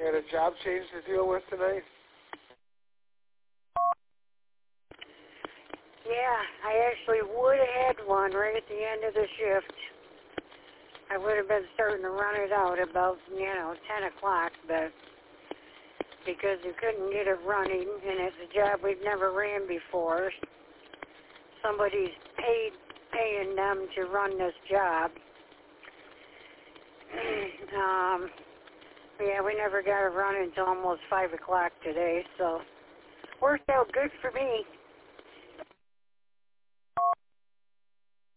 got a job change to deal with tonight? Yeah, I actually would have had one right at the end of the shift. I would have been starting to run it out about, 10 o'clock, but because we couldn't get it running, and it's a job we've never ran before, somebody's paying them to run this job. Yeah, we never got it running until almost 5 o'clock today, so worked out good for me.